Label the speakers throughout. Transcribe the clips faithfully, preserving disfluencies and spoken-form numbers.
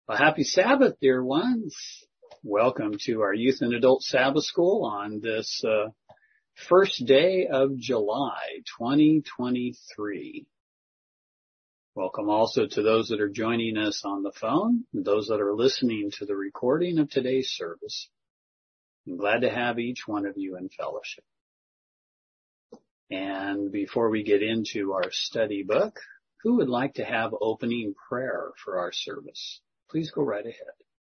Speaker 1: Well, happy Sabbath, dear ones. Welcome to our Youth and Adult Sabbath School on this uh, first day of July, twenty twenty-three. Welcome also to those that are joining us on the phone, and those that are listening to the recording of today's service. I'm glad to have each one of you in fellowship. And before we get into our study book, who would like to have opening prayer for our service? Please go right ahead.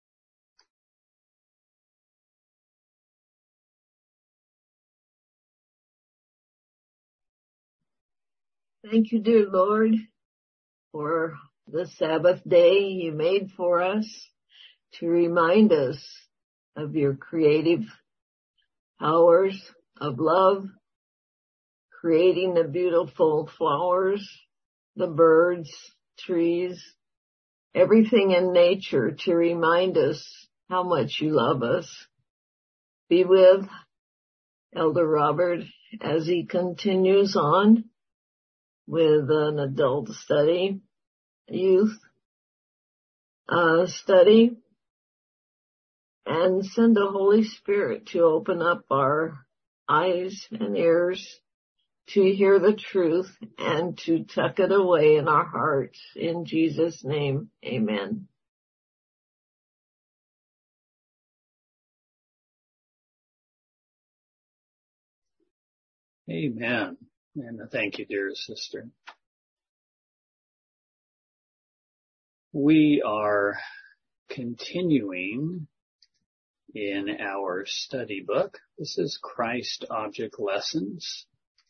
Speaker 2: Thank you, dear Lord, for the Sabbath day you made for us to remind us of your creative powers of love, creating the beautiful flowers, the birds, trees, everything in nature to remind us how much you love us. Be with Elder Robert as he continues on with an adult study, youth uh, study, and send the Holy Spirit to open up our eyes and ears to hear the truth and to tuck it away in our hearts. In Jesus' name, amen.
Speaker 1: Amen. And thank you, dear sister. We are continuing in our study book. This is Christ Object Lessons,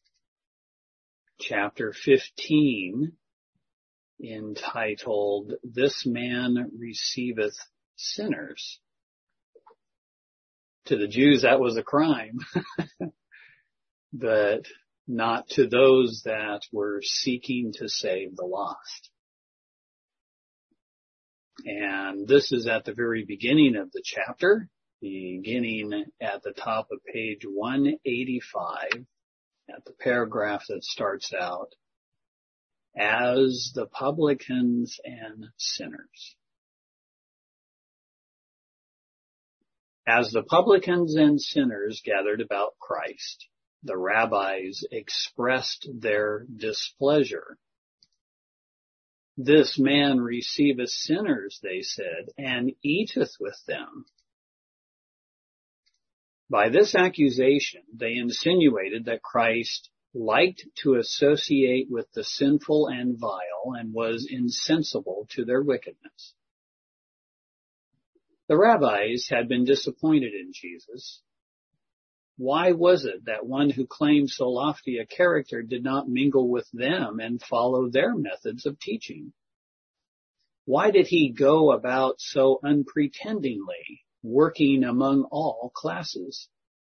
Speaker 1: chapter fifteen, entitled, This Man Receiveth Sinners. To the Jews, that was a crime, but not to those that were seeking to save the lost. And this is at the very beginning of the chapter, beginning at the top of page one eighty-five, at the paragraph that starts out, as the publicans and sinners. As the publicans and sinners gathered about Christ, the rabbis expressed their displeasure. This man receiveth sinners, they said, and eateth with them. By this accusation, they insinuated that Christ liked to associate with the sinful and vile and was insensible to their wickedness. The rabbis had been disappointed in Jesus. Why was it that one who claimed so lofty a character did not mingle with them and follow their methods of teaching? Why did he go about so unpretendingly, working among all classes?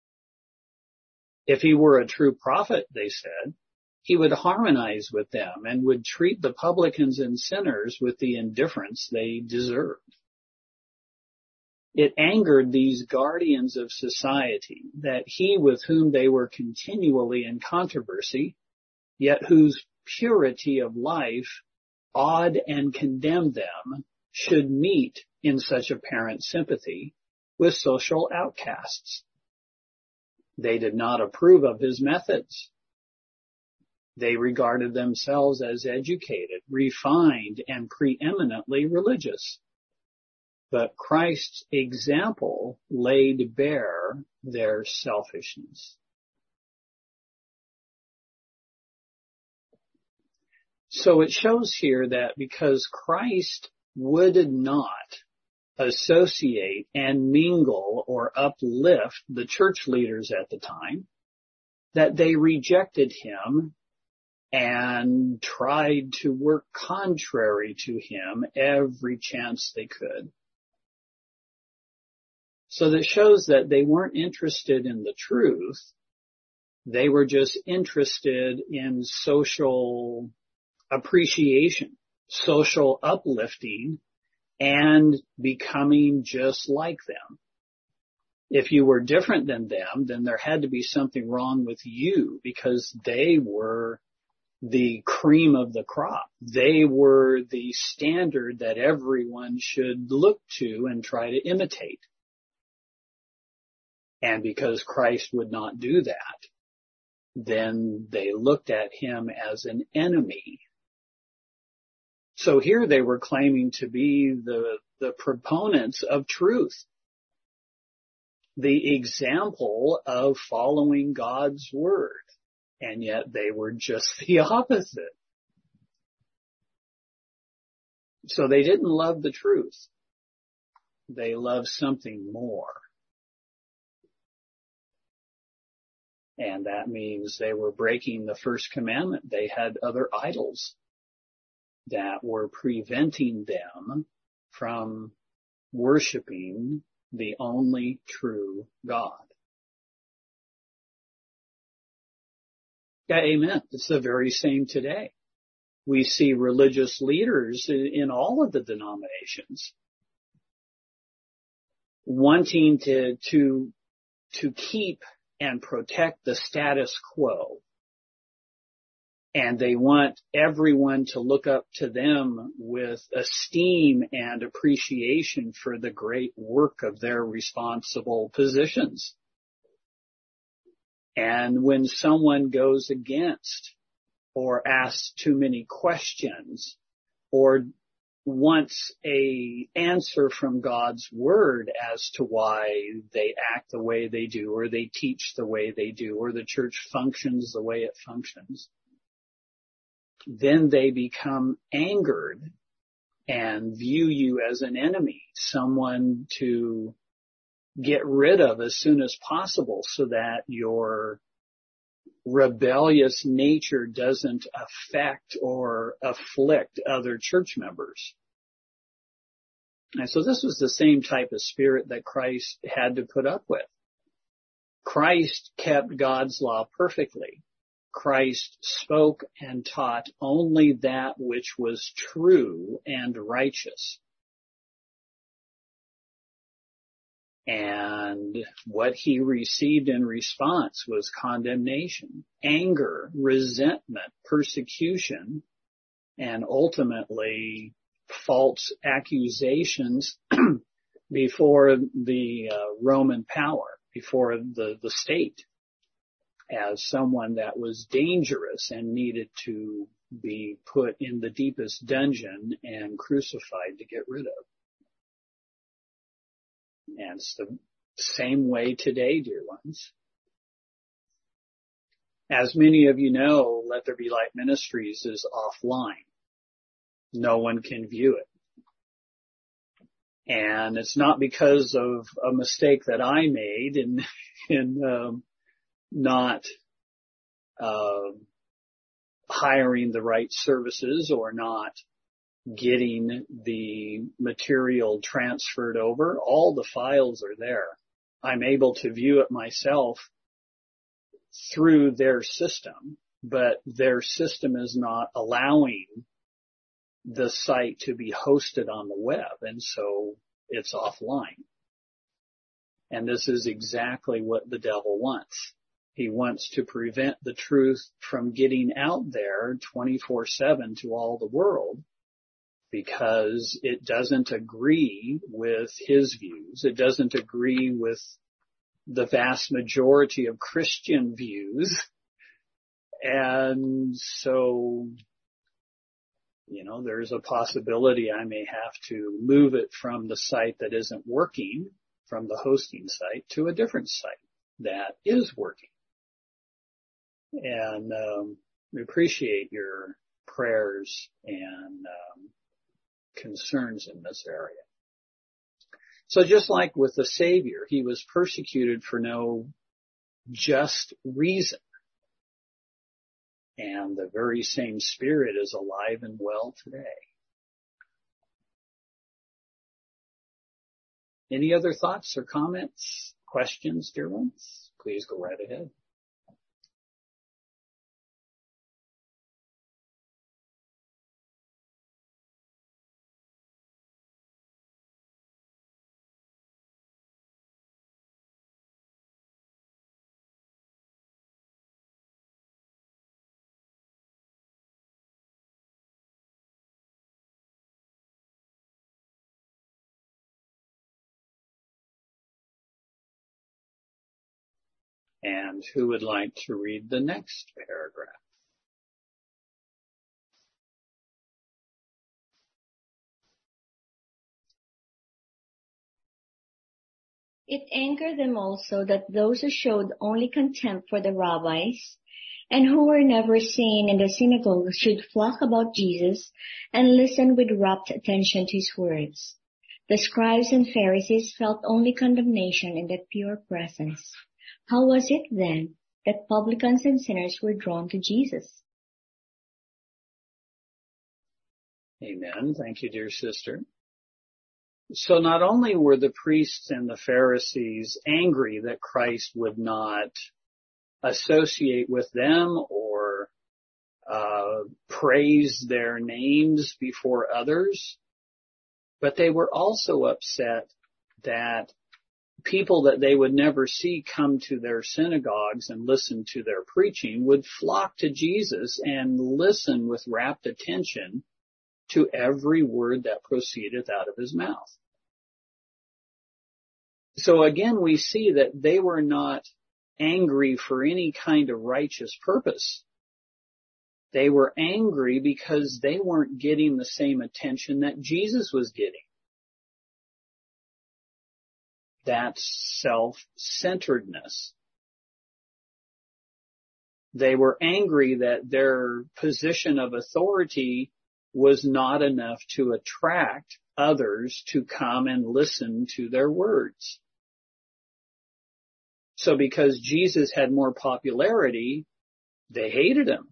Speaker 1: If he were a true prophet, they said, he would harmonize with them and would treat the publicans and sinners with the indifference they deserved. It angered these guardians of society that he with whom they were continually in controversy, yet whose purity of life awed and condemned them, should meet in such apparent sympathy with social outcasts. They did not approve of his methods. They regarded themselves as educated, refined, and preeminently religious. But Christ's example laid bare their selfishness. So it shows here that because Christ would not associate and mingle or uplift the church leaders at the time, that they rejected him and tried to work contrary to him every chance they could. So that shows that they weren't interested in the truth. They were just interested in social appreciation, social uplifting, and becoming just like them. If you were different than them, then there had to be something wrong with you because they were the cream of the crop. They were the standard that everyone should look to and try to imitate. And because Christ would not do that, then they looked at him as an enemy. So here they were claiming to be the, the proponents of truth, the example of following God's word. And yet they were just the opposite. So they didn't love the truth. They loved something more. And that means they were breaking the first commandment. They had other idols that were preventing them from worshiping the only true God. Yeah, amen. It's the very same today. We see religious leaders in all of the denominations wanting to, to, to keep and protect the status quo. And they want everyone to look up to them with esteem and appreciation for the great work of their responsible positions. And when someone goes against or asks too many questions or wants a answer from God's word as to why they act the way they do, or they teach the way they do, or the church functions the way it functions, then they become angered and view you as an enemy, someone to get rid of as soon as possible so that your rebellious nature doesn't affect or afflict other church members. And so this was the same type of spirit that Christ had to put up with. Christ kept God's law perfectly. Christ spoke and taught only that which was true and righteous. And what he received in response was condemnation, anger, resentment, persecution, and ultimately false accusations before the uh, Roman power, before the, the state, as someone that was dangerous and needed to be put in the deepest dungeon and crucified to get rid of. And it's the same way today, dear ones. As many of you know, Let There Be Light Ministries is offline. No one can view it. And it's not because of a mistake that I made in, in, um, not, uh, hiring the right services or not getting the material transferred over. All the files are there. I'm able to view it myself through their system, but their system is not allowing the site to be hosted on the web, and so it's offline. And this is exactly what the devil wants. He wants to prevent the truth from getting out there twenty-four seven to all the world, because it doesn't agree with his views. It doesn't agree with the vast majority of Christian views. And so, you know, there's a possibility I may have to move it from the site that isn't working, from the hosting site, to a different site that is working. And um, we appreciate your prayers and um, concerns in this area. So just like with the Savior, he was persecuted for no just reason. And the very same spirit is alive and well today. Any other thoughts or comments, questions, dear ones? Please go right ahead. And who would like to read the next paragraph?
Speaker 3: It angered them also that those who showed only contempt for the rabbis and who were never seen in the synagogue should flock about Jesus and listen with rapt attention to his words. The scribes and Pharisees felt only condemnation in that pure presence. How was it then that publicans and sinners were drawn to Jesus?
Speaker 1: Amen. Thank you, dear sister. So not only were the priests and the Pharisees angry that Christ would not associate with them or uh, praise their names before others, but they were also upset that people that they would never see come to their synagogues and listen to their preaching would flock to Jesus and listen with rapt attention to every word that proceedeth out of his mouth. So again, we see that they were not angry for any kind of righteous purpose. They were angry because they weren't getting the same attention that Jesus was getting. That's self-centeredness. They were angry that their position of authority was not enough to attract others to come and listen to their words. So because Jesus had more popularity, they hated him.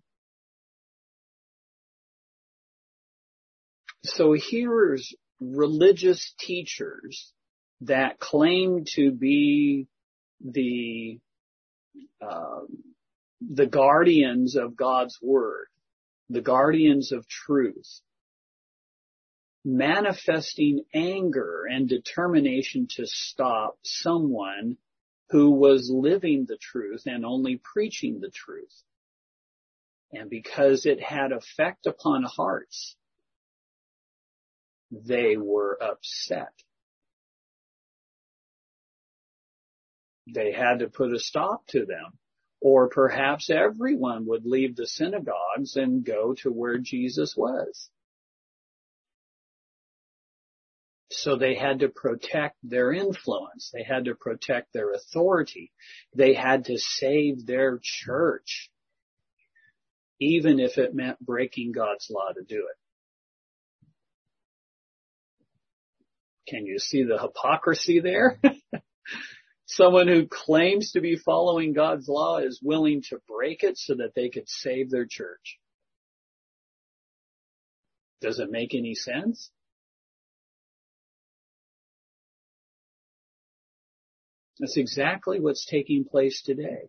Speaker 1: So here's religious teachers that claim to be the uh, the guardians of God's word, the guardians of truth, manifesting anger and determination to stop someone who was living the truth and only preaching the truth. And because it had effect upon hearts, they were upset. They had to put a stop to them. Or perhaps everyone would leave the synagogues and go to where Jesus was. So they had to protect their influence. They had to protect their authority. They had to save their church, even if it meant breaking God's law to do it. Can you see the hypocrisy there? Someone who claims to be following God's law is willing to break it so that they could save their church. Does it make any sense? That's exactly what's taking place today.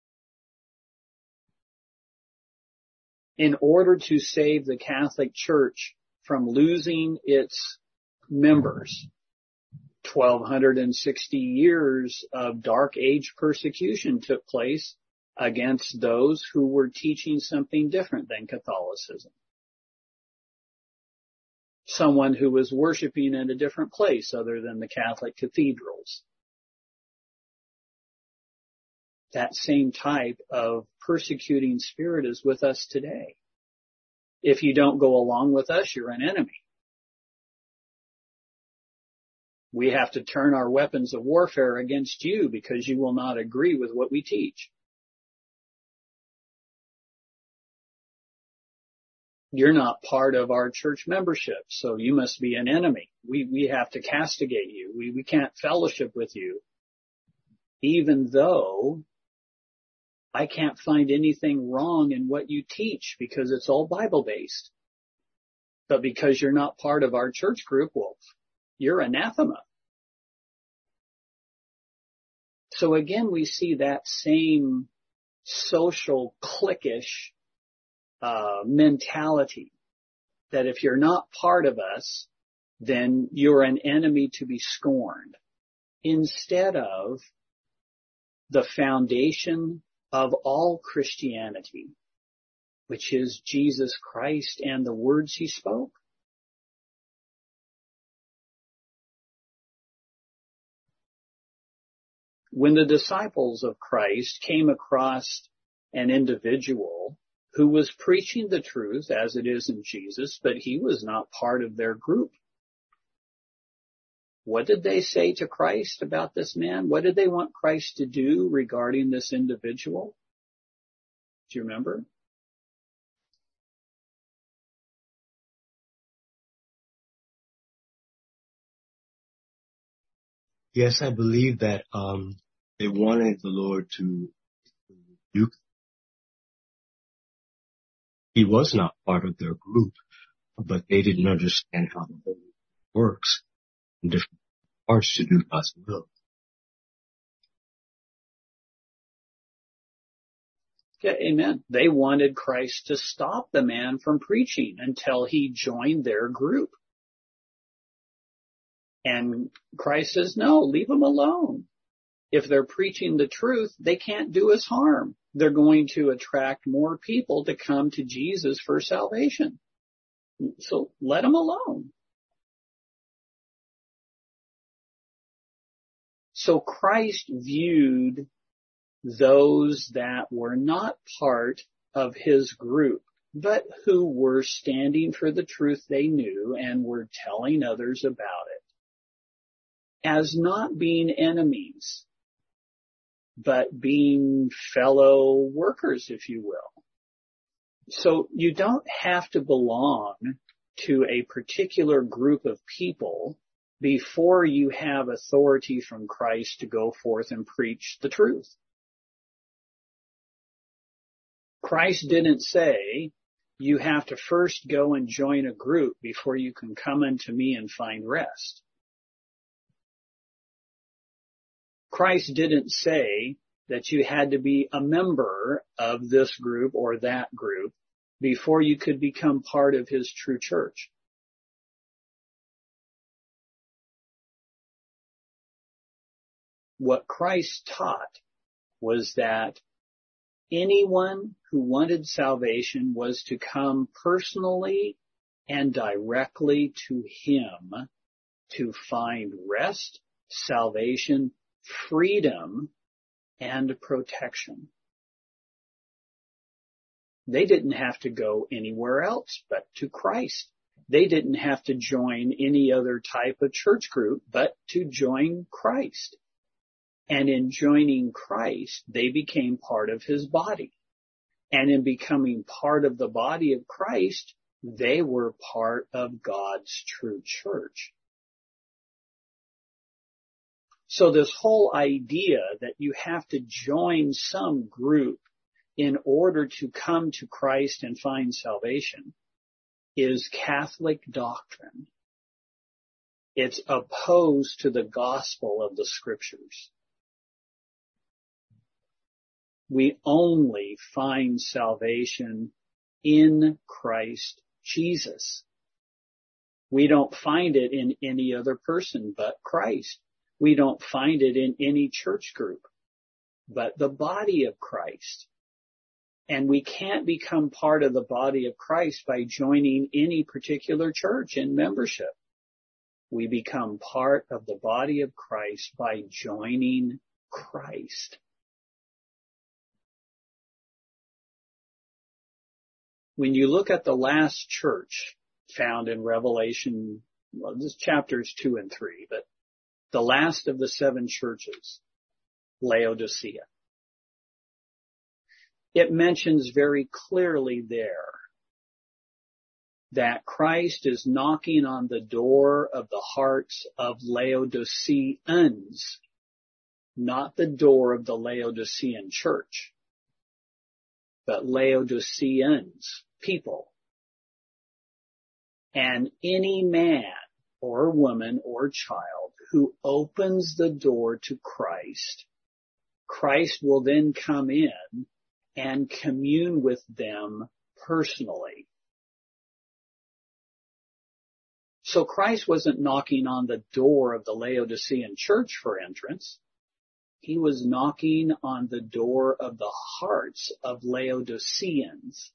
Speaker 1: In order to save the Catholic Church from losing its members, twelve sixty years of Dark Age persecution took place against those who were teaching something different than Catholicism. Someone who was worshiping in a different place other than the Catholic cathedrals. That same type of persecuting spirit is with us today. If you don't go along with us, you're an enemy. We have to turn our weapons of warfare against you because you will not agree with what we teach. You're not part of our church membership, so you must be an enemy. We, we have to castigate you. We, we can't fellowship with you, even though I can't find anything wrong in what you teach because it's all Bible-based. But because you're not part of our church group, well, you're anathema. So again, we see that same social cliquish uh, mentality that if you're not part of us, then you're an enemy to be scorned, instead of the foundation of all Christianity, which is Jesus Christ and the words he spoke. When the disciples of Christ came across an individual who was preaching the truth as it is in Jesus, but he was not part of their group, what did they say to Christ about this man? What did they want Christ to do regarding this individual? Do you remember?
Speaker 4: Yes, I believe that um, they wanted the Lord to rebuke. He was not part of their group, but they didn't understand how the Holy Spirit works in different parts to do God's will.
Speaker 1: Yeah, amen. They wanted Christ to stop the man from preaching until he joined their group. And Christ says, no, leave them alone. If they're preaching the truth, they can't do us harm. They're going to attract more people to come to Jesus for salvation. So let them alone. So Christ viewed those that were not part of his group, but who were standing for the truth they knew and were telling others about it, as not being enemies, but being fellow workers, if you will. So you don't have to belong to a particular group of people before you have authority from Christ to go forth and preach the truth. Christ didn't say you have to first go and join a group before you can come unto me and find rest. Christ didn't say that you had to be a member of this group or that group before you could become part of his true church. What Christ taught was that anyone who wanted salvation was to come personally and directly to him to find rest, salvation, freedom, and protection. They didn't have to go anywhere else but to Christ. They didn't have to join any other type of church group but to join Christ. And in joining Christ, they became part of his body. And in becoming part of the body of Christ, they were part of God's true church. So this whole idea that you have to join some group in order to come to Christ and find salvation is Catholic doctrine. It's opposed to the gospel of the scriptures. We only find salvation in Christ Jesus. We don't find it in any other person but Christ. We don't find it in any church group but the body of Christ. And we can't become part of the body of Christ by joining any particular church in membership. We become part of the body of Christ by joining Christ. When you look at the last church found in Revelation, well, this chapters two and three, but the last of the seven churches, Laodicea, it mentions very clearly there that Christ is knocking on the door of the hearts of Laodiceans, not the door of the Laodicean church, but Laodiceans, people. And any man or woman or child who opens the door to Christ, Christ will then come in and commune with them personally. So Christ wasn't knocking on the door of the Laodicean church for entrance. He was knocking on the door of the hearts of Laodiceans.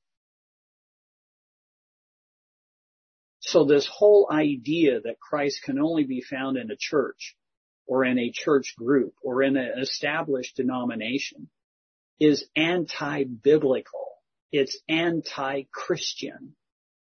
Speaker 1: So this whole idea that Christ can only be found in a church or in a church group or in an established denomination is anti-biblical. It's anti-Christian.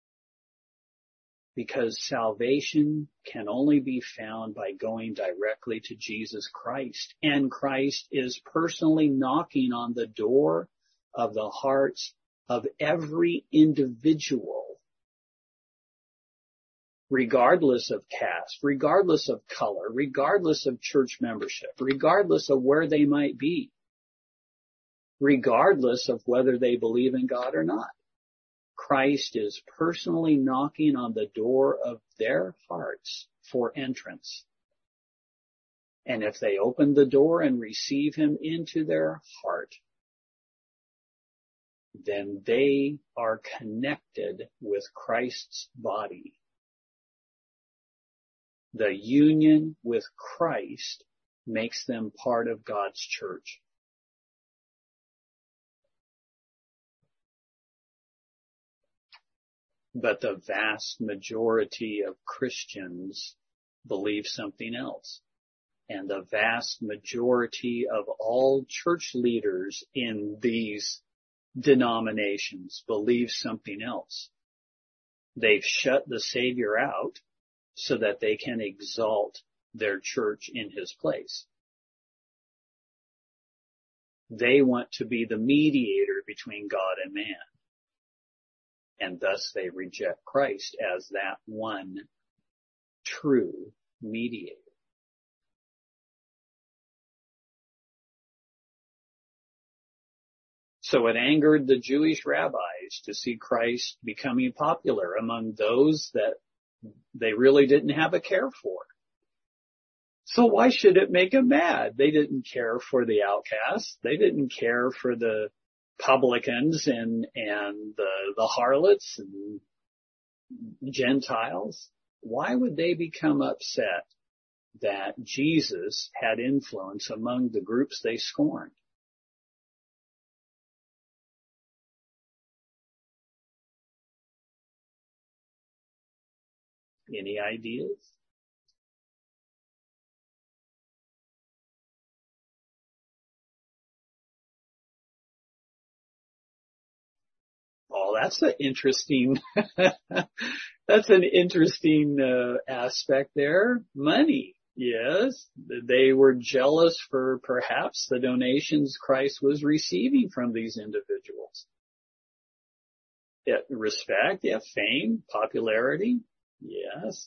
Speaker 1: Because salvation can only be found by going directly to Jesus Christ. And Christ is personally knocking on the door of the hearts of every individual, regardless of caste, regardless of color, regardless of church membership, regardless of where they might be, regardless of whether they believe in God or not. Christ is personally knocking on the door of their hearts for entrance. And if they open the door and receive him into their heart, then they are connected with Christ's body. The union with Christ makes them part of God's church. But the vast majority of Christians believe something else. And the vast majority of all church leaders in these denominations believe something else. They've shut the Savior out so that they can exalt their church in his place. They want to be the mediator between God and man. And thus they reject Christ as that one true mediator. So it angered the Jewish rabbis to see Christ becoming popular among those that they really didn't have a care for. So why should it make them mad? They didn't care for the outcasts. They didn't care for the publicans and, and the, the harlots and Gentiles. Why would they become upset that Jesus had influence among the groups they scorned? Any ideas? Oh, that's an interesting, that's an interesting uh, aspect there. Money, yes. They were jealous for perhaps the donations Christ was receiving from these individuals. Yeah, respect, yeah, fame, popularity, yes.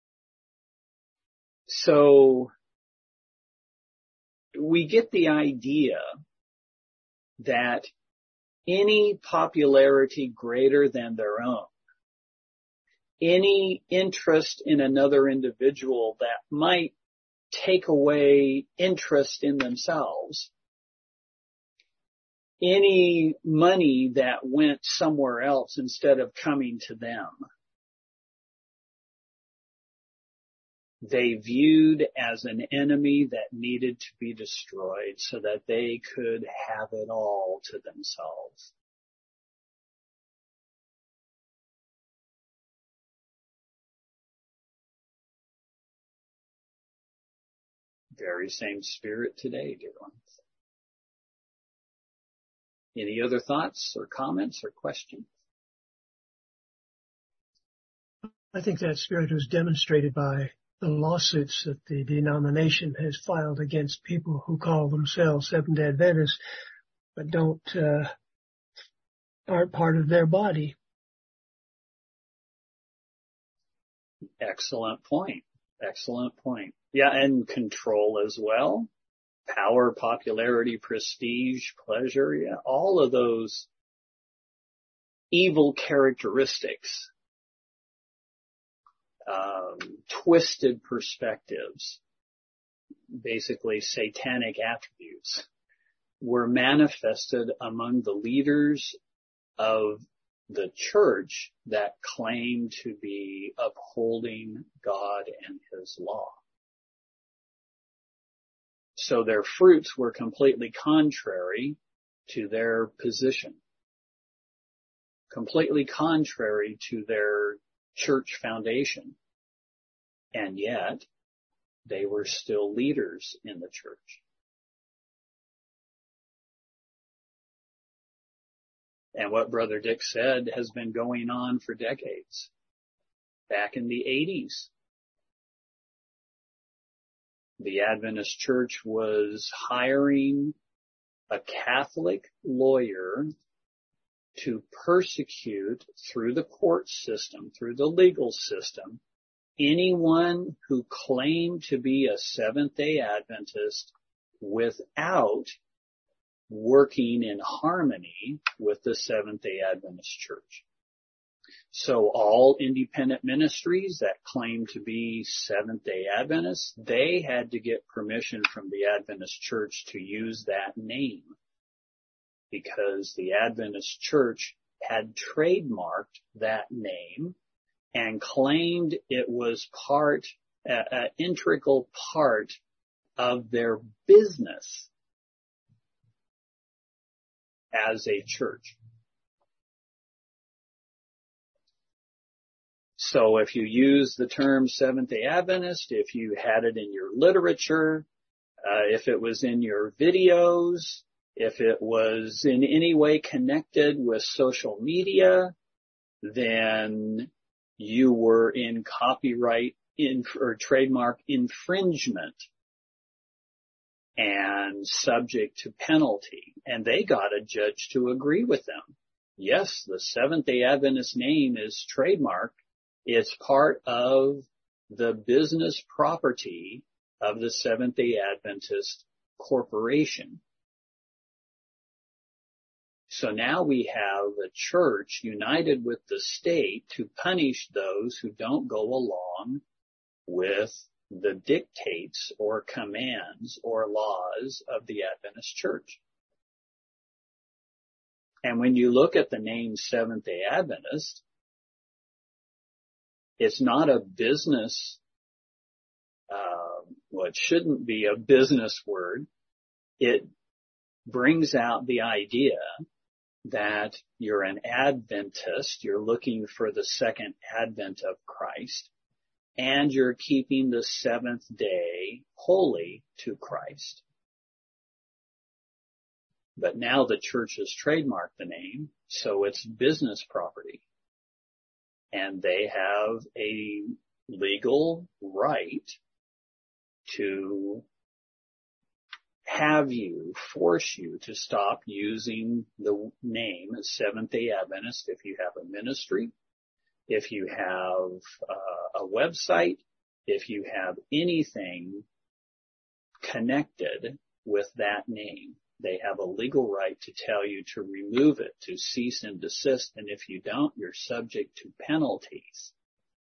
Speaker 1: So we get the idea that any popularity greater than their own, any interest in another individual that might take away interest in themselves, any money that went somewhere else instead of coming to them, they viewed as an enemy that needed to be destroyed so that they could have it all to themselves. Very same spirit today, dear ones. Any other thoughts or comments or questions?
Speaker 5: I think that spirit was demonstrated by the lawsuits that the denomination has filed against people who call themselves Seventh-day Adventists, but don't, uh, aren't part of their body.
Speaker 1: Excellent point. Excellent point. Yeah, and control as well. Power, popularity, prestige, pleasure, yeah, all of those evil characteristics. Um, twisted perspectives, basically satanic attributes, were manifested among the leaders of the church that claimed to be upholding God and his law. So their fruits were completely contrary to their position, completely contrary to their church foundation. And yet, they were still leaders in the church. And what Brother Dick said has been going on for decades. Back in the eighties, the Adventist Church was hiring a Catholic lawyer to persecute through the court system, through the legal system, anyone who claimed to be a Seventh-day Adventist without working in harmony with the Seventh-day Adventist Church. So all independent ministries that claim to be Seventh-day Adventists, they had to get permission from the Adventist Church to use that name, because the Adventist Church had trademarked that name and claimed it was part, an integral part of their business as a church. So if you use the term Seventh-day Adventist, if you had it in your literature, uh, if it was in your videos, if it was in any way connected with social media, then you were in copyright in, or trademark infringement and subject to penalty. And they got a judge to agree with them. Yes, the Seventh-day Adventist name is trademarked. It's part of the business property of the Seventh-day Adventist Corporation. So now we have a church united with the state to punish those who don't go along with the dictates or commands or laws of the Adventist Church. And when you look at the name Seventh-day Adventist, it's not a business, uh, well, it shouldn't be a business word. It brings out the idea that you're an Adventist, you're looking for the second advent of Christ, and you're keeping the seventh day holy to Christ. But now the church has trademarked the name, so it's business property. And they have a legal right to have you, force you to stop using the name Seventh-day Adventist if you have a ministry, if you have uh, a website, if you have anything connected with that name. They have a legal right to tell you to remove it, to cease and desist, and if you don't, you're subject to penalties.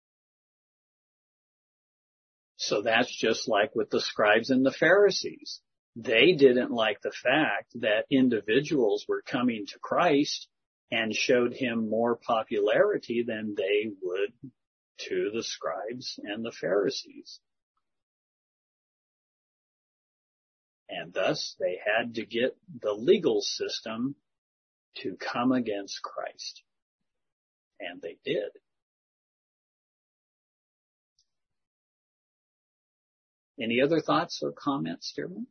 Speaker 1: So that's just like with the scribes and the Pharisees. They didn't like the fact that individuals were coming to Christ and showed him more popularity than they would to the scribes and the Pharisees. And thus they had to get the legal system to come against Christ. And they did. Any other thoughts or comments, Dearman?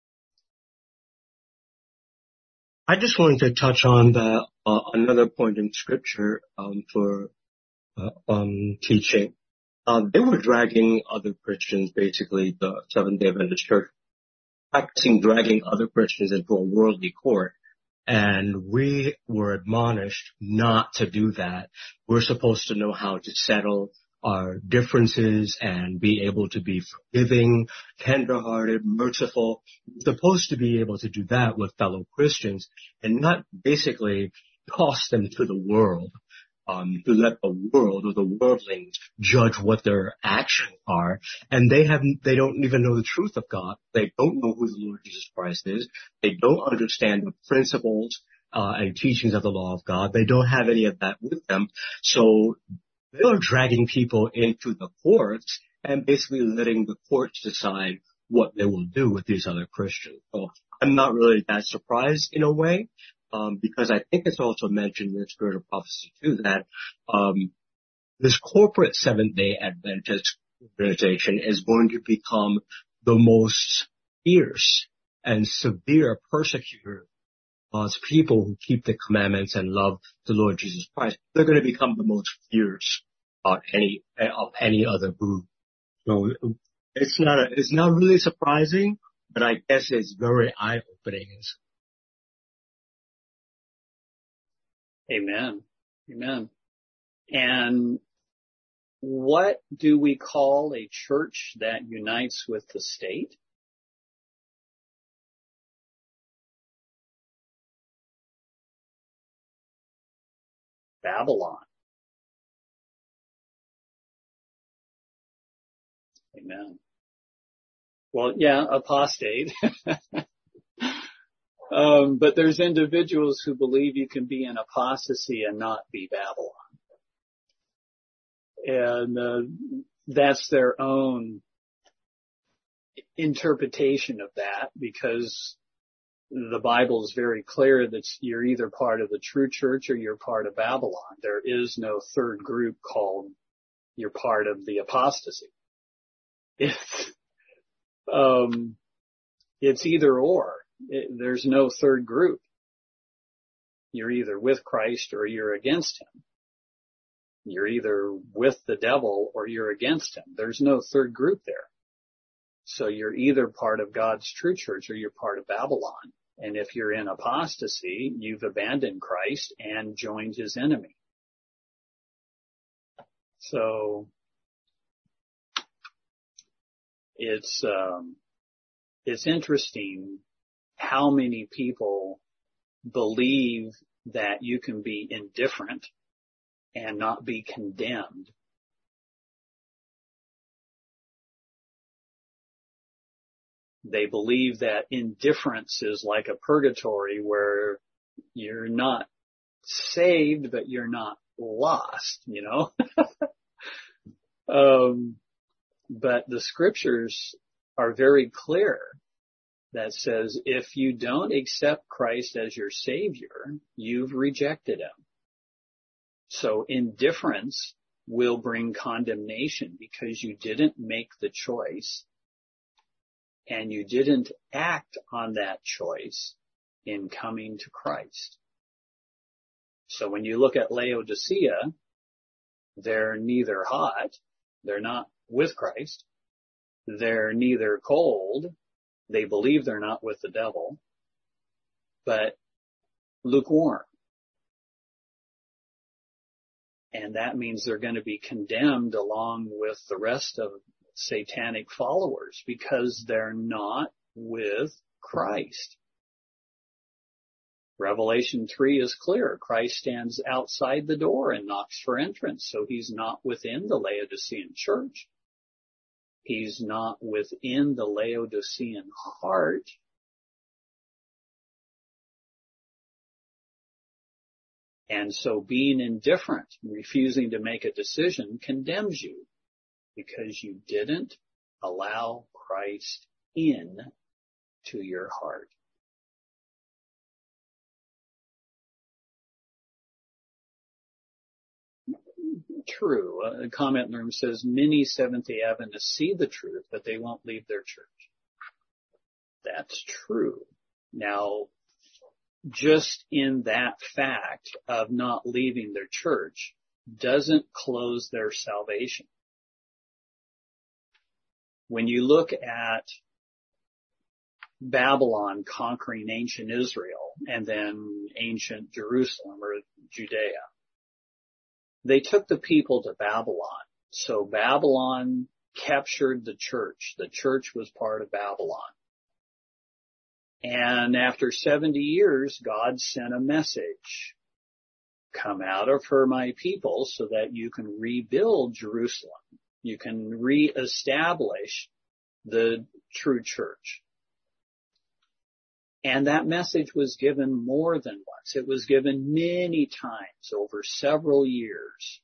Speaker 4: I just wanted to touch on the, uh, another point in Scripture um, for uh, um, teaching. Uh, they were dragging other Christians, basically the Seventh-day Adventist Church, practicing dragging other Christians into a worldly court. And we were admonished not to do that. We're supposed to know how to settle our differences and be able to be forgiving, tender-hearted, merciful. We're supposed to be able to do that with fellow Christians and not basically toss them to the world. Um, to let the world or the worldlings judge what their actions are, and they have they don't even know the truth of God. They don't know who the Lord Jesus Christ is. They don't understand the principles uh, and teachings of the law of God. They don't have any of that with them, so they are dragging people into the courts and basically letting the courts decide what they will do with these other Christians. So I'm not really that surprised in a way. Um, because I think it's also mentioned in the Spirit of Prophecy too that um, this corporate Seventh-day Adventist organization is going to become the most fierce and severe persecutor of people who keep the commandments and love the Lord Jesus Christ. They're going to become the most fierce of any of any other group. So it's not a, it's not really surprising, but I guess it's very eye-opening.
Speaker 1: Amen. Amen. And what do we call a church that unites with the state? Babylon. Amen. Well, yeah, apostate. um, but there's individuals who believe you can be in apostasy and not be Babylon. And uh, that's their own interpretation of that, because the Bible is very clear that you're either part of the true church or you're part of Babylon. There is no third group called you're part of the apostasy. It's, um, it's either or. It, there's no third group. You're either with Christ or you're against him. You're either with the devil or you're against him. There's no third group there. So you're either part of God's true church or you're part of Babylon. And if you're in apostasy, you've abandoned Christ and joined his enemy. So it's, um, it's interesting how many people believe that you can be indifferent and not be condemned. They believe that indifference is like a purgatory where you're not saved, but you're not lost, you know? um, but the scriptures are very clear that says if you don't accept Christ as your Savior, you've rejected him. So indifference will bring condemnation because you didn't make the choice and you didn't act on that choice in coming to Christ. So when you look at Laodicea, they're neither hot, they're not with Christ, they're neither cold, they believe they're not with the devil, but lukewarm. And that means they're going to be condemned along with the rest of satanic followers because they're not with Christ. Revelation three is clear. Christ stands outside the door and knocks for entrance. So he's not within the Laodicean church. He's not within the Laodicean heart. And so being indifferent, refusing to make a decision, condemns you because you didn't allow Christ in to your heart. True. A comment in the room says, many Seventh-day Adventists see the truth, but they won't leave their church. That's true. Now, just in that fact of not leaving their church doesn't close their salvation. When you look at Babylon conquering ancient Israel and then ancient Jerusalem or Judea, they took the people to Babylon. So Babylon captured the church. The church was part of Babylon. And after seventy years, God sent a message. Come out of her, my people, so that you can rebuild Jerusalem. You can reestablish the true church. And that message was given more than once. It was given many times over several years.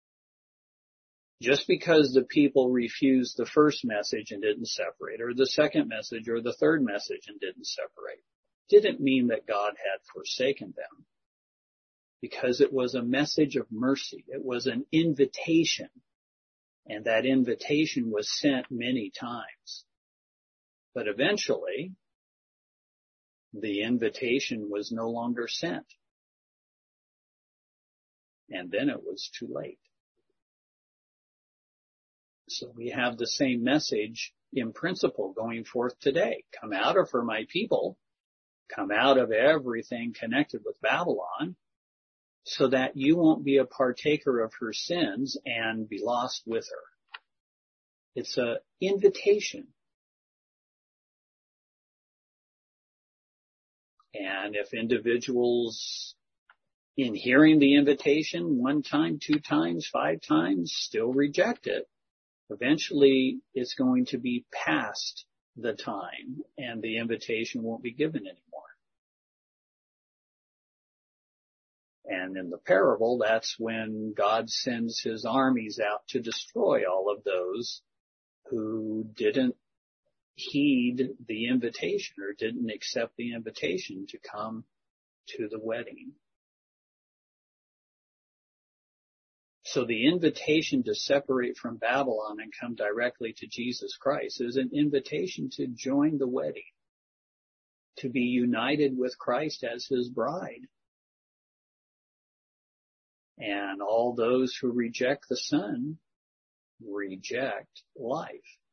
Speaker 1: Just because the people refused the first message and didn't separate, or the second message or the third message and didn't separate, didn't mean that God had forsaken them. Because it was a message of mercy. It was an invitation. And that invitation was sent many times. But eventually, the invitation was no longer sent. And then it was too late. So we have the same message in principle going forth today. Come out of her, my people. Come out of everything connected with Babylon, so that you won't be a partaker of her sins and be lost with her. It's an invitation. And if individuals, in hearing the invitation one time, two times, five times, still reject it, eventually it's going to be past the time and the invitation won't be given anymore. And in the parable, that's when God sends his armies out to destroy all of those who didn't heed the invitation or didn't accept the invitation to come to the wedding. So the invitation to separate from Babylon and come directly to Jesus Christ is an invitation to join the wedding, to be united with Christ as his bride. And all those who reject the Son reject life.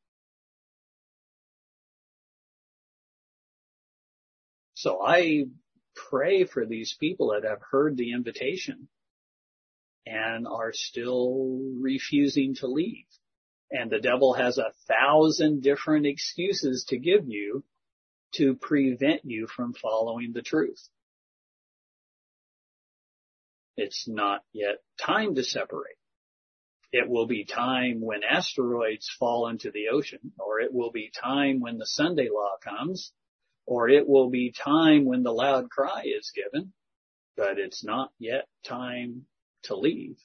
Speaker 1: So I pray for these people that have heard the invitation and are still refusing to leave. And the devil has a thousand different excuses to give you to prevent you from following the truth. It's not yet time to separate. It will be time when asteroids fall into the ocean, or it will be time when the Sunday law comes, or it will be time when the loud cry is given, but it's not yet time to leave.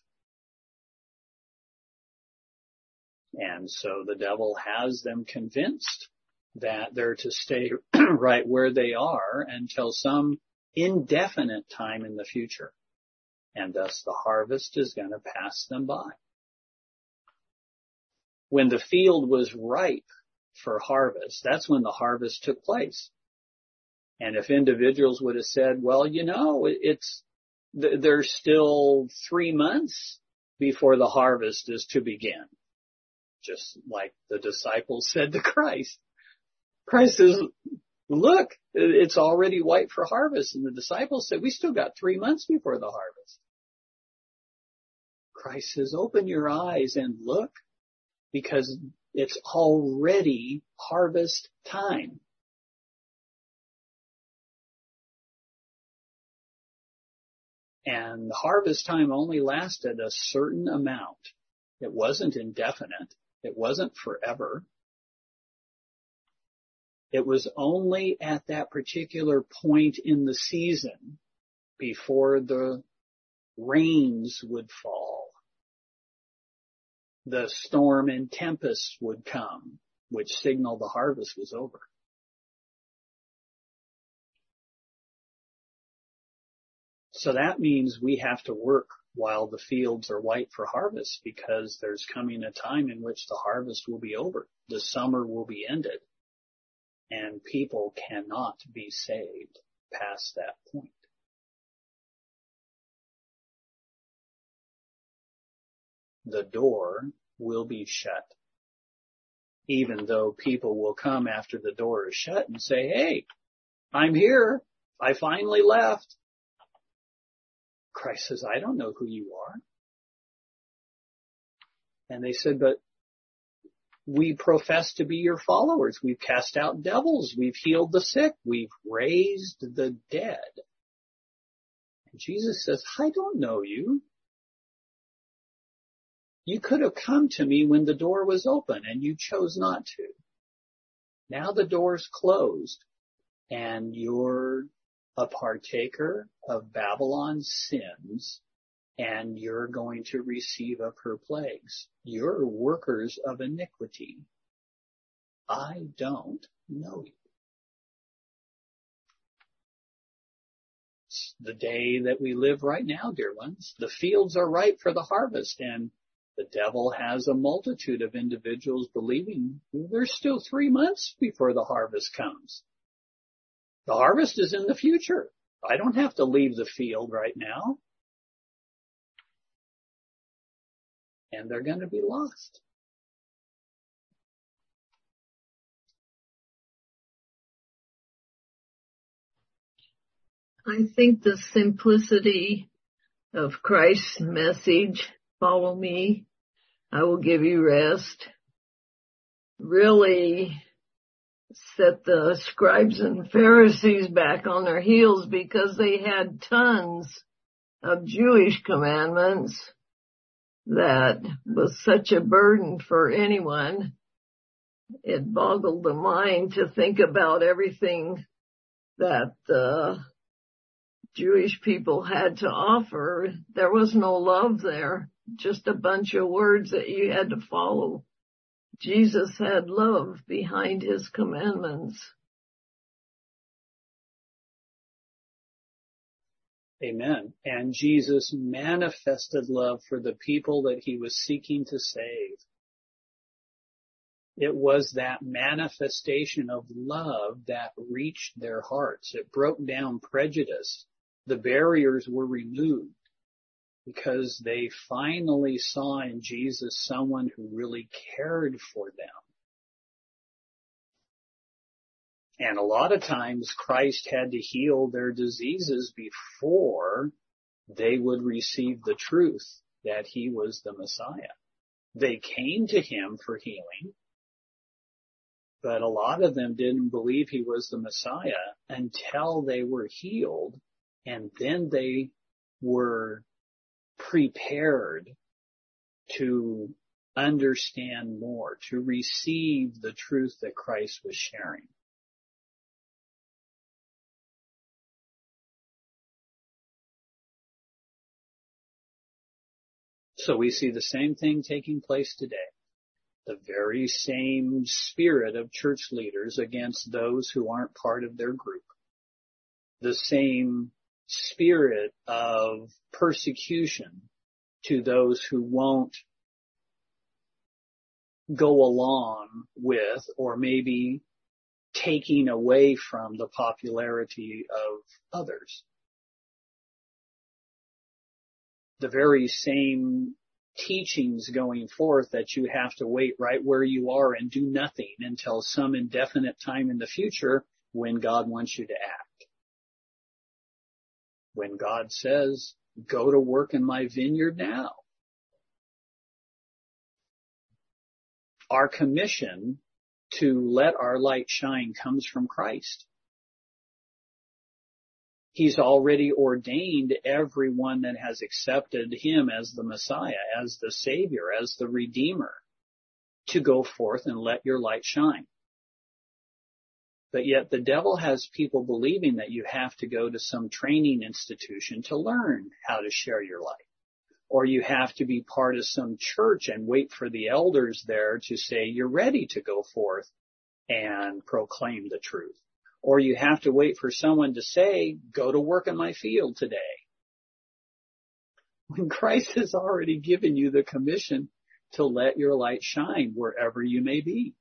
Speaker 1: And so the devil has them convinced that they're to stay right where they are until some indefinite time in the future. And thus the harvest is going to pass them by. When the field was ripe for harvest, that's when the harvest took place. And if individuals would have said, well, you know, it's, there's still three months before the harvest is to begin. Just like the disciples said to Christ. Christ says, look, it's already white for harvest. And the disciples said, we still got three months before the harvest. Christ says, open your eyes and look, because it's already harvest time. And the harvest time only lasted a certain amount. It wasn't indefinite. It wasn't forever. It was only at that particular point in the season before the rains would fall. The storm and tempest would come, which signaled the harvest was over. So that means we have to work while the fields are white for harvest, because there's coming a time in which the harvest will be over. The summer will be ended, and people cannot be saved past that point. The door will be shut. Even though people will come after the door is shut and say, hey, I'm here. I finally left. Christ says, I don't know who you are. And they said, but we profess to be your followers. We've cast out devils. We've healed the sick. We've raised the dead. And Jesus says, I don't know you. You could have come to me when the door was open and you chose not to. Now the door's closed and you're a partaker of Babylon's sins, and you're going to receive of her plagues. You're workers of iniquity. I don't know you. It's the day that we live right now, dear ones. The fields are ripe for the harvest, and The devil has a multitude of individuals believing there's still three months before the harvest comes. The harvest is in the future. I don't have to leave the field right now. And they're going to be lost.
Speaker 2: I think the simplicity of Christ's message, follow me, I will give you rest, really set the scribes and Pharisees back on their heels because they had tons of Jewish commandments that was such a burden for anyone. It boggled the mind to think about everything that the Jewish people had to offer. There was no love there, just a bunch of words that you had to follow. Jesus had love behind his commandments.
Speaker 1: Amen. And Jesus manifested love for the people that he was seeking to save. It was that manifestation of love that reached their hearts. It broke down prejudice. The barriers were removed because they finally saw in Jesus someone who really cared for them. And a lot of times Christ had to heal their diseases before they would receive the truth that he was the Messiah. They came to him for healing, but a lot of them didn't believe he was the Messiah until they were healed, and then they were prepared to understand more, to receive the truth that Christ was sharing. So we see the same thing taking place today. The very same spirit of church leaders against those who aren't part of their group. The same spirit of persecution to those who won't go along with or maybe taking away from the popularity of others. The very same teachings going forth that you have to wait right where you are and do nothing until some indefinite time in the future when God wants you to act. When God says, go to work in my vineyard now. Our commission to let our light shine comes from Christ. He's already ordained everyone that has accepted him as the Messiah, as the Savior, as the Redeemer, to go forth and let your light shine. But yet the devil has people believing that you have to go to some training institution to learn how to share your light. Or you have to be part of some church and wait for the elders there to say you're ready to go forth and proclaim the truth. Or you have to wait for someone to say, go to work in my field today. When Christ has already given you the commission to let your light shine wherever you may be.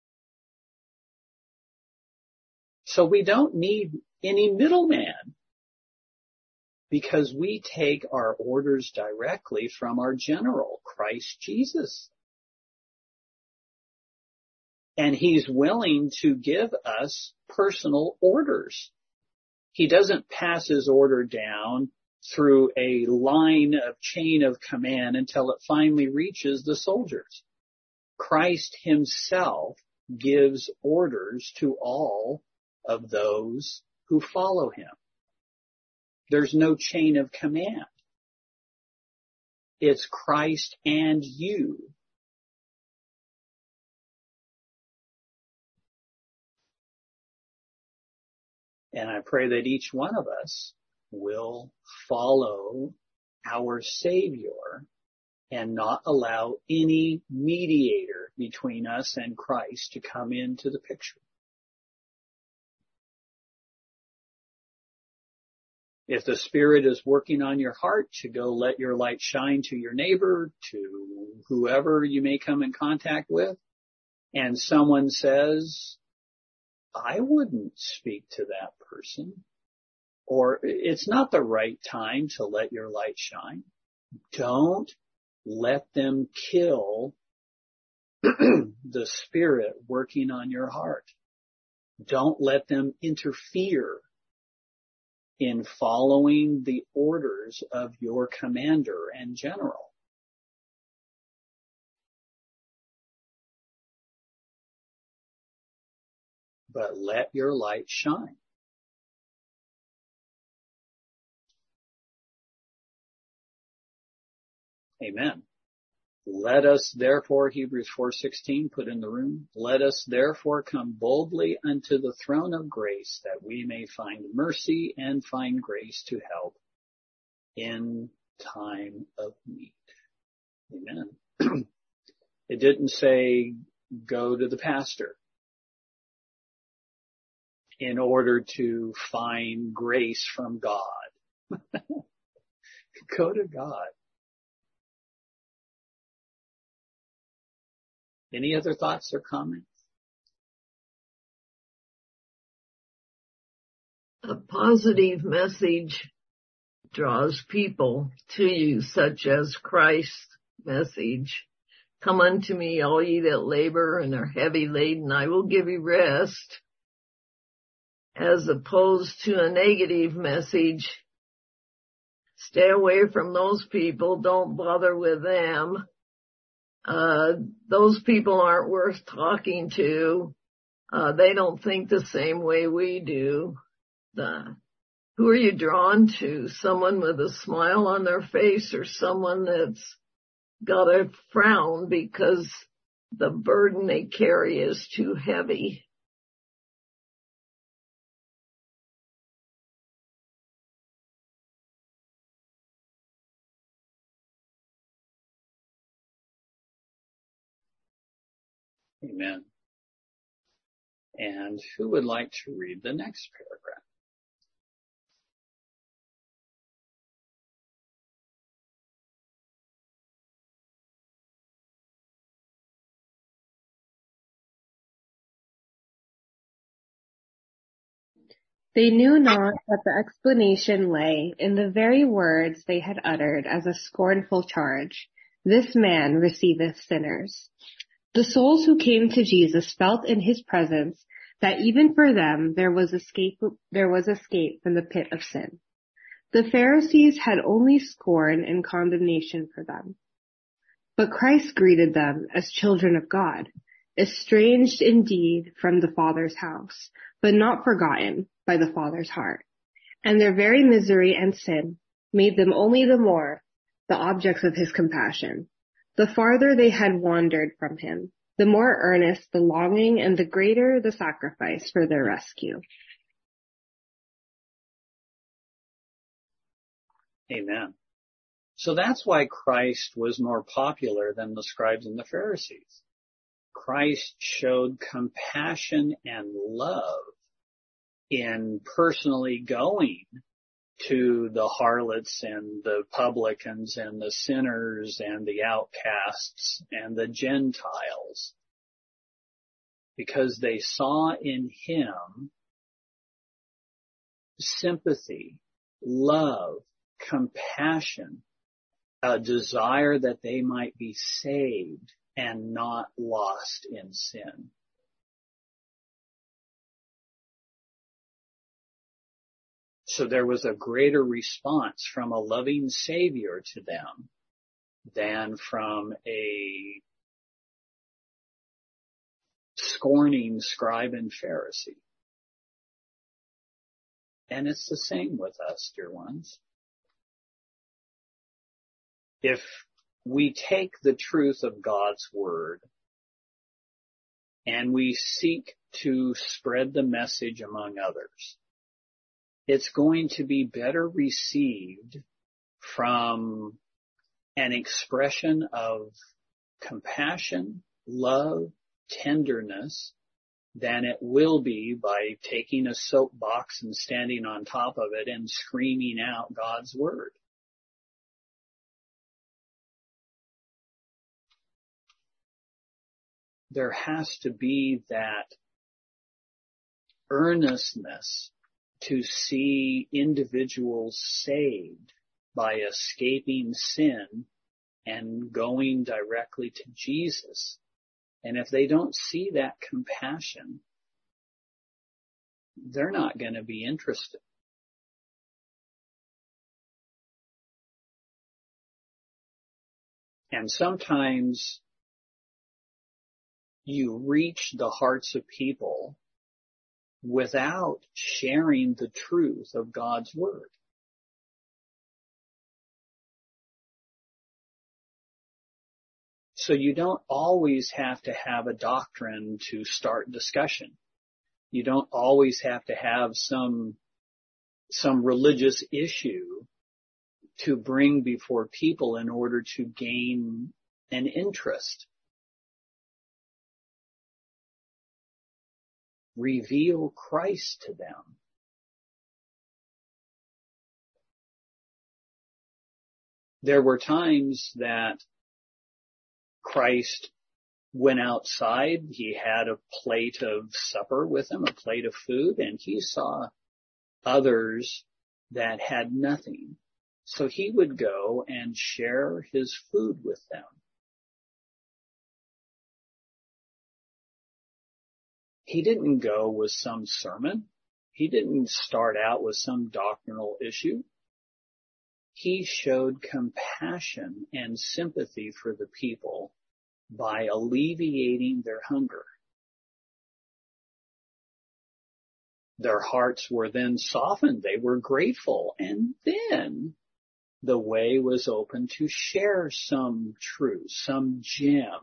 Speaker 1: So we don't need any middleman because we take our orders directly from our general, Christ Jesus. And he's willing to give us personal orders. He doesn't pass his order down through a line of chain of command until it finally reaches the soldiers. Christ himself gives orders to all of those who follow him. There's no chain of command. It's Christ and you. And I pray that each one of us will follow our Savior and not allow any mediator between us and Christ to come into the picture. If the Spirit is working on your heart to go let your light shine to your neighbor, to whoever you may come in contact with, and someone says, I wouldn't speak to that person, or it's not the right time to let your light shine, don't let them kill the Spirit working on your heart. Don't let them interfere in following the orders of your commander and general. But let your light shine. Amen. Let us therefore, Hebrews four sixteen, put in the room, let us therefore come boldly unto the throne of grace that we may find mercy and find grace to help in time of need. Amen. It didn't say go to the pastor in order to find grace from God. Go to God. Any other thoughts or comments?
Speaker 2: A positive message draws people to you, such as Christ's message. Come unto me, all ye that labor and are heavy laden, I will give you rest. As opposed to a negative message, stay away from those people, don't bother with them. Uh, those people aren't worth talking to. Uh, they don't think the same way we do. The, who are you drawn to? Someone with a smile on their face, or someone that's got a frown because the burden they carry is too heavy?
Speaker 1: Amen. And who would like to read the next paragraph?
Speaker 6: They knew not that the explanation lay in the very words they had uttered as a scornful charge. This man receiveth sinners. The souls who came to Jesus felt in his presence that even for them there was escape, there was escape from the pit of sin. The Pharisees had only scorn and condemnation for them. But Christ greeted them as children of God, estranged indeed from the Father's house, but not forgotten by the Father's heart. And their very misery and sin made them only the more the objects of his compassion. The farther they had wandered from him, the more earnest the longing and the greater the sacrifice for their rescue.
Speaker 1: Amen. So that's why Christ was more popular than the scribes and the Pharisees. Christ showed compassion and love in personally going to the harlots and the publicans and the sinners and the outcasts and the Gentiles, because they saw in him sympathy, love, compassion, a desire that they might be saved and not lost in sin. So there was a greater response from a loving Savior to them than from a scorning scribe and Pharisee. And it's the same with us, dear ones. If we take the truth of God's word and we seek to spread the message among others, it's going to be better received from an expression of compassion, love, tenderness than it will be by taking a soapbox and standing on top of it and screaming out God's word. There has to be that earnestness to see individuals saved by escaping sin and going directly to Jesus. And if they don't see that compassion, they're not going to be interested. And sometimes you reach the hearts of people without sharing the truth of God's word. So you don't always have to have a doctrine to start discussion. You don't always have to have some, some religious issue to bring before people in order to gain an interest. Reveal Christ to them. There were times that Christ went outside. He had a plate of supper with him, a plate of food, and he saw others that had nothing. So he would go and share his food with them. He didn't go with some sermon. He didn't start out with some doctrinal issue. He showed compassion and sympathy for the people by alleviating their hunger. Their hearts were then softened. They were grateful. And then the way was open to share some truth, some gem,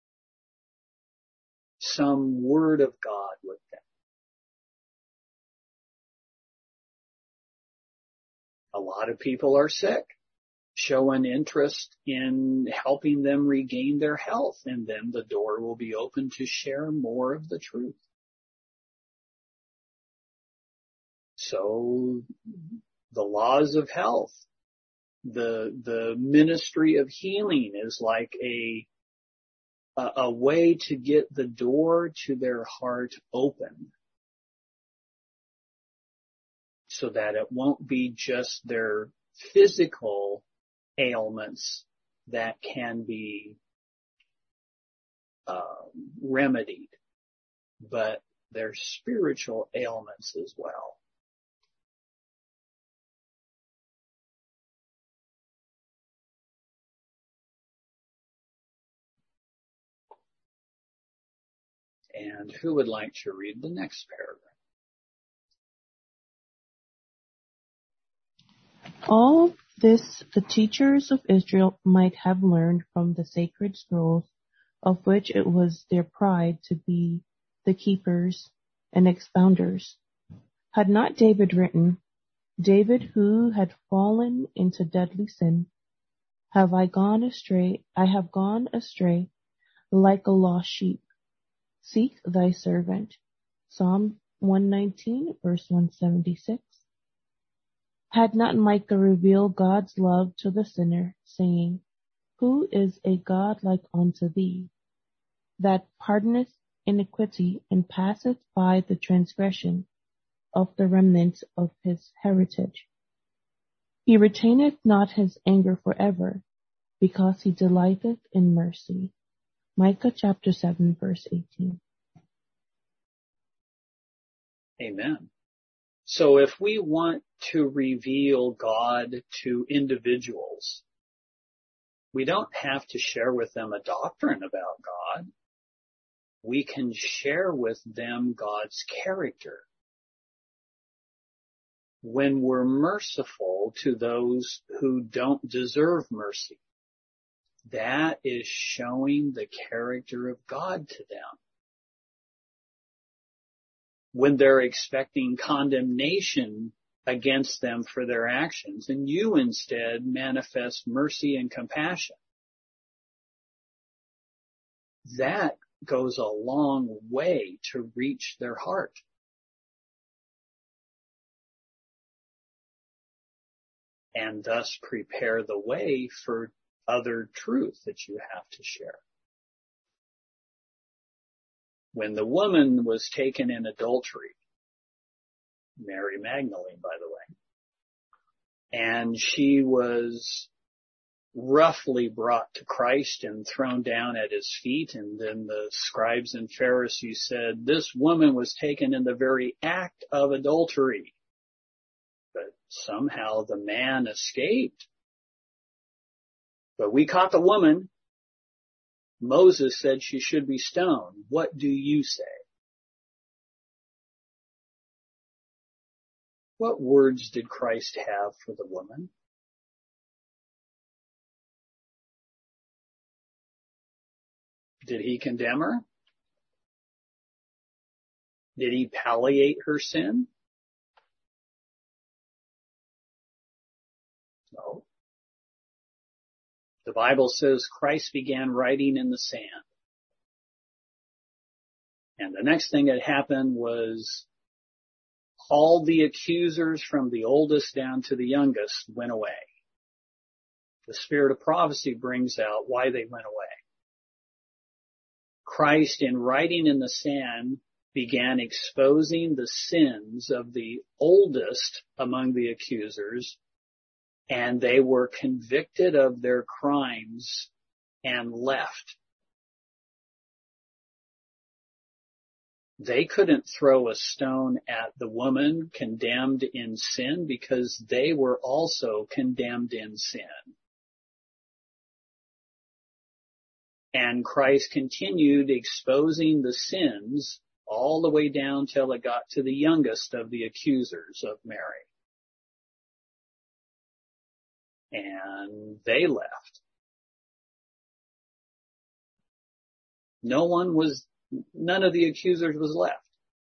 Speaker 1: some word of God with them. A lot of people are sick. Show an interest in helping them regain their health, and then the door will be open to share more of the truth. So the laws of health, the the ministry of healing is like a a, a way to get the door to their heart open, so that it won't be just their physical ailments that can be uh, remedied, but their spiritual ailments as well. And who would like to read the next paragraph?
Speaker 7: All this the teachers of Israel might have learned from the sacred scrolls, of which it was their pride to be the keepers and expounders. Had not David written, David who had fallen into deadly sin, have I gone astray, I have gone astray like a lost sheep. Seek thy servant. Psalm one nineteen, verse one seventy-six. Had not Micah revealed God's love to the sinner, saying, Who is a God like unto thee, that pardoneth iniquity and passeth by the transgression of the remnant of his heritage? He retaineth not his anger forever, because he delighteth in mercy. Micah chapter seven, verse eighteen.
Speaker 1: Amen. So if we want to reveal God to individuals, we don't have to share with them a doctrine about God. We can share with them God's character. When we're merciful to those who don't deserve mercy, that is showing the character of God to them. When they're expecting condemnation against them for their actions, and you instead manifest mercy and compassion, that goes a long way to reach their heart. And thus prepare the way for other truth that you have to share. When the woman was taken in adultery, Mary Magdalene, by the way, and she was roughly brought to Christ and thrown down at his feet, and then the scribes and Pharisees said, this woman was taken in the very act of adultery. But somehow the man escaped. But we caught the woman. Moses said she should be stoned. What do you say? What words did Christ have for the woman? Did he condemn her? Did he palliate her sin? No. The Bible says Christ began writing in the sand. And the next thing that happened was all the accusers from the oldest down to the youngest went away. The spirit of prophecy brings out why they went away. Christ, in writing in the sand, began exposing the sins of the oldest among the accusers, and they were convicted of their crimes and left. They couldn't throw a stone at the woman condemned in sin because they were also condemned in sin. And Christ continued exposing the sins all the way down till it got to the youngest of the accusers of Mary. And they left. No one was, none of the accusers was left.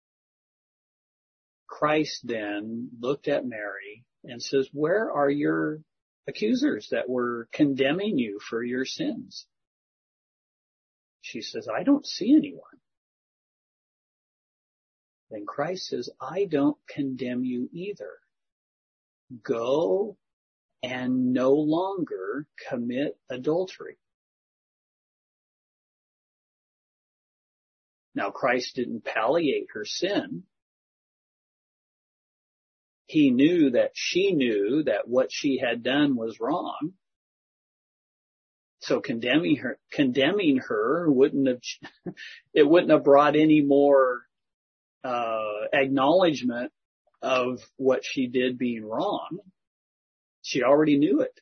Speaker 1: Christ then looked at Mary and says, where are your accusers that were condemning you for your sins? She says, I don't see anyone. Then Christ says, I don't condemn you either. Go and no longer commit adultery. Now, Christ didn't palliate her sin. He knew that she knew that what she had done was wrong. So condemning her, condemning her wouldn't have, it wouldn't have brought any more, uh, acknowledgement of what she did being wrong. She already knew it.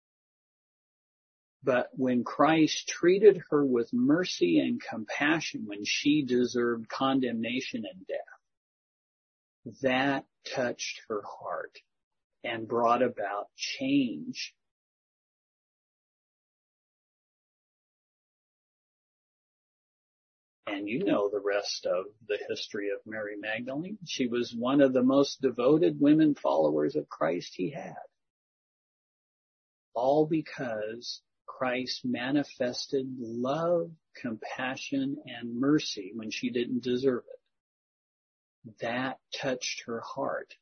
Speaker 1: But when Christ treated her with mercy and compassion when she deserved condemnation and death, that touched her heart and brought about change. And you know the rest of the history of Mary Magdalene. She was one of the most devoted women followers of Christ he had. All because Christ manifested love, compassion, and mercy when she didn't deserve it. That touched her heart.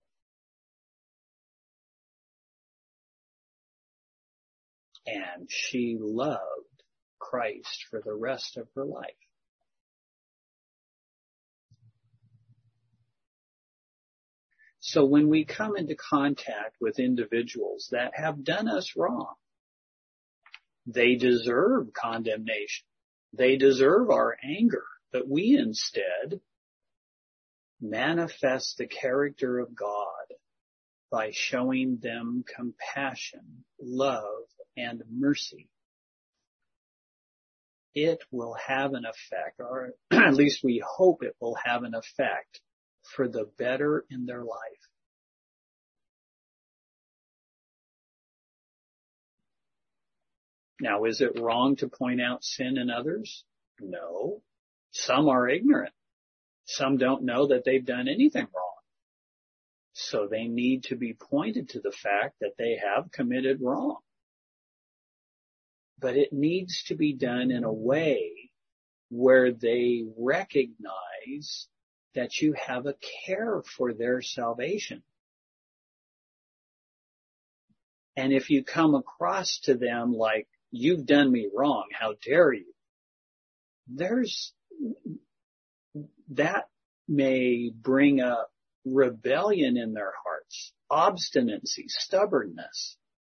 Speaker 1: And she loved Christ for the rest of her life. So when we come into contact with individuals that have done us wrong, they deserve condemnation. They deserve our anger, but we instead manifest the character of God by showing them compassion, love, and mercy. It will have an effect, or at least we hope it will have an effect for the better in their life. Now, is it wrong to point out sin in others? No. Some are ignorant. Some don't know that they've done anything wrong. So they need to be pointed to the fact that they have committed wrong. But it needs to be done in a way where they recognize that you have a care for their salvation. And if you come across to them like, you've done me wrong, how dare you? There's, that may bring up rebellion in their hearts, obstinacy, stubbornness,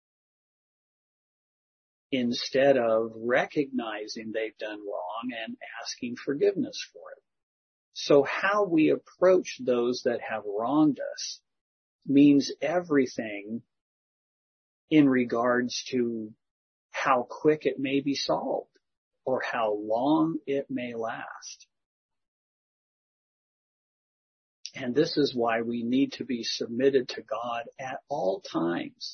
Speaker 1: instead of recognizing they've done wrong and asking forgiveness for it. So how we approach those that have wronged us means everything in regards to how quick it may be solved or how long it may last. And this is why we need to be submitted to God at all times,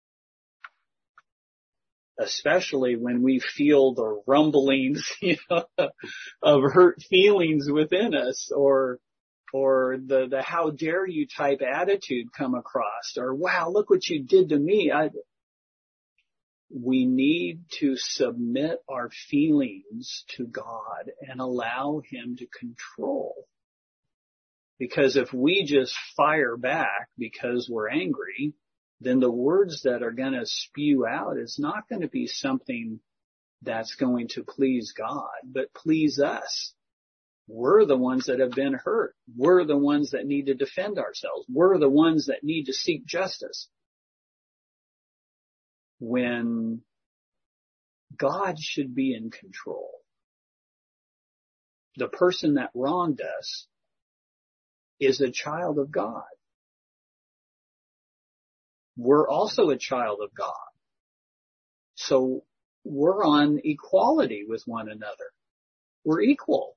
Speaker 1: especially when we feel the rumblings, you know, of hurt feelings within us, or or the, the how dare you type attitude come across, or wow, look what you did to me. I, we need to submit our feelings to God and allow Him to control. Because if we just fire back because we're angry, then the words that are going to spew out is not going to be something that's going to please God, but please us. We're the ones that have been hurt. We're the ones that need to defend ourselves. We're the ones that need to seek justice. When God should be in control. The person that wronged us is a child of God. We're also a child of God. So we're on equality with one another. We're equal.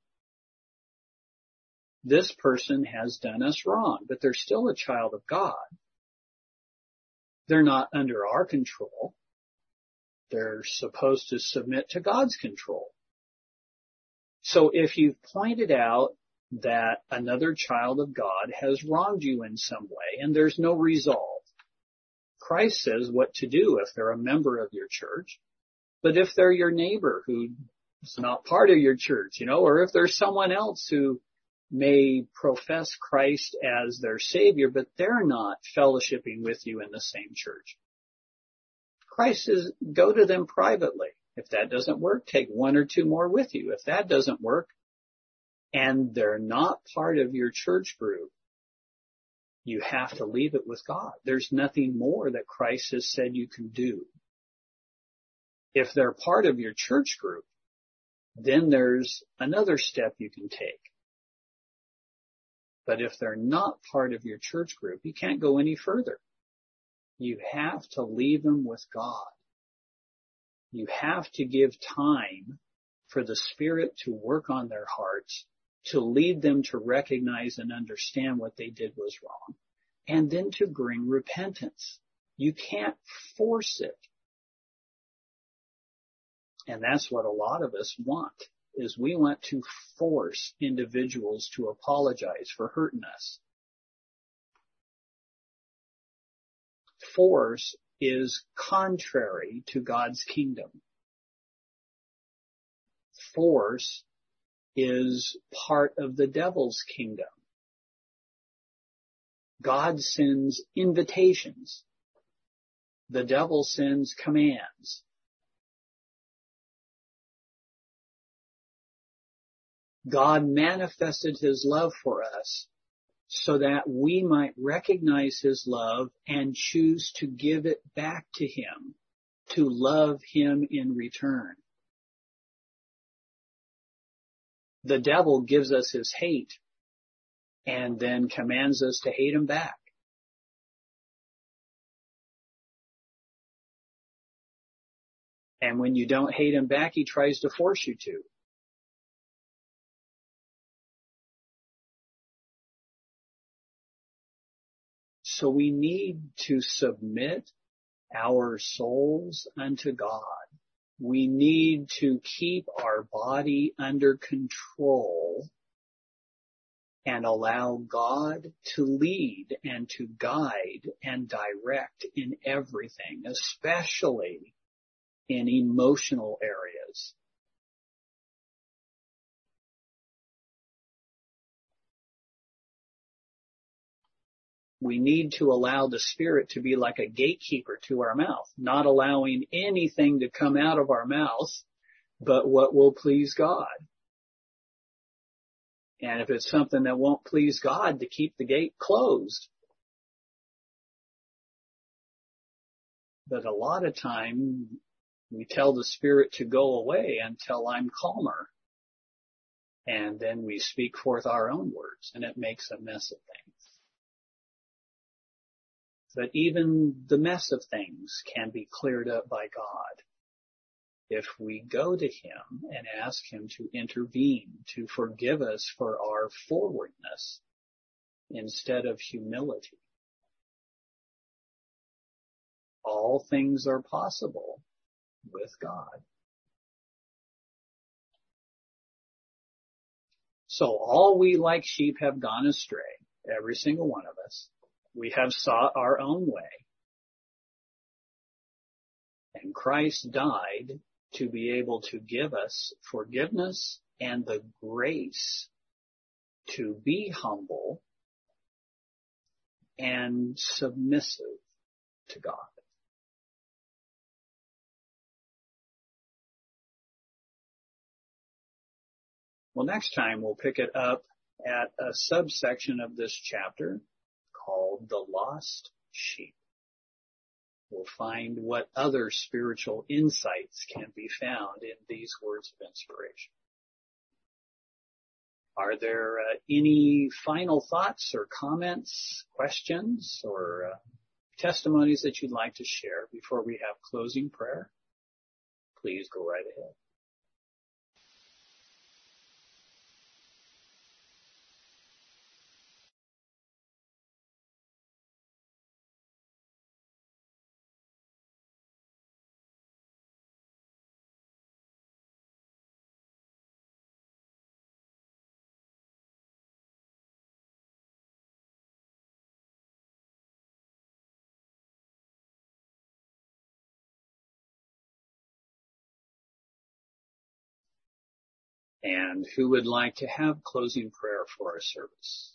Speaker 1: This person has done us wrong, but they're still a child of God. They're not under our control. They're supposed to submit to God's control. So if you've pointed out that another child of God has wronged you in some way and there's no resolve, Christ says what to do if they're a member of your church. But if they're your neighbor who is not part of your church, you know, or if there's someone else who may profess Christ as their Savior, but they're not fellowshipping with you in the same church, Christ says, go to them privately. If that doesn't work, take one or two more with you. If that doesn't work, and they're not part of your church group, you have to leave it with God. There's nothing more that Christ has said you can do. If they're part of your church group, then there's another step you can take. But if they're not part of your church group, you can't go any further. You have to leave them with God. You have to give time for the Spirit to work on their hearts, to lead them to recognize and understand what they did was wrong, and then to bring repentance. You can't force it. And that's what a lot of us want, is we want to force individuals to apologize for hurting us. Force is contrary to God's kingdom. Force is part of the devil's kingdom. God sends invitations. The devil sends commands. God manifested His love for us so that we might recognize His love and choose to give it back to Him, to love Him in return. The devil gives us his hate and then commands us to hate him back. And when you don't hate him back, he tries to force you to. So we need to submit our souls unto God. We need to keep our body under control and allow God to lead and to guide and direct in everything, especially in emotional areas. we need to allow the Spirit to be like a gatekeeper to our mouth, not allowing anything to come out of our mouth but what will please God. And if it's something that won't please God, to keep the gate closed. But a lot of time we tell the Spirit to go away until I'm calmer. And then we speak forth our own words, and it makes a mess of things. But even the mess of things can be cleared up by God if we go to Him and ask Him to intervene, to forgive us for our forwardness instead of humility. All things are possible with God. So all we like sheep have gone astray, every single one of us. We have sought our own way. And Christ died to be able to give us forgiveness and the grace to be humble and submissive to God. Well, next time we'll pick it up at a subsection of this chapter called the lost sheep. We'll find what other spiritual insights can be found in these words of inspiration. Are there uh, any final thoughts or comments, questions, or uh, testimonies that you'd like to share before we have closing prayer? Please go right ahead. And who would like to have closing prayer for our service?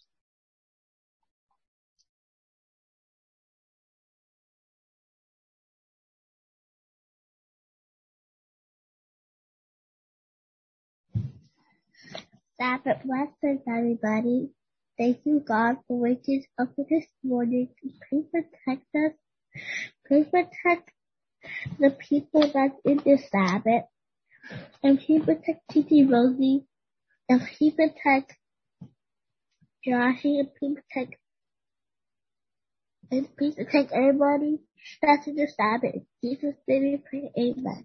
Speaker 8: Sabbath blessings, everybody. Thank you, God, for waking us up this morning. Please protect us. Please protect the people that's in the Sabbath. And please protect T T Rosie. And please protect Joshy. And please protect, and please protect everybody that's in the Sabbath. In Jesus' name we pray, amen.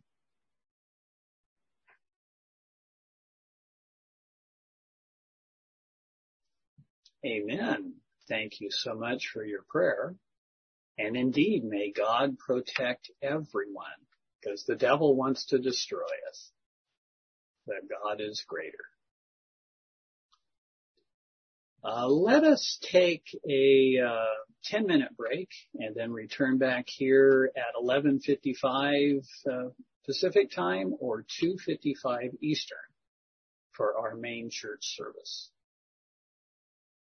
Speaker 1: Amen. Thank you so much for your prayer. And indeed, may God protect everyone, because the devil wants to destroy us. But God is greater. Uh, let us take a uh, ten minute break and then return back here at eleven fifty-five uh, Pacific time or two fifty-five Eastern for our main church service.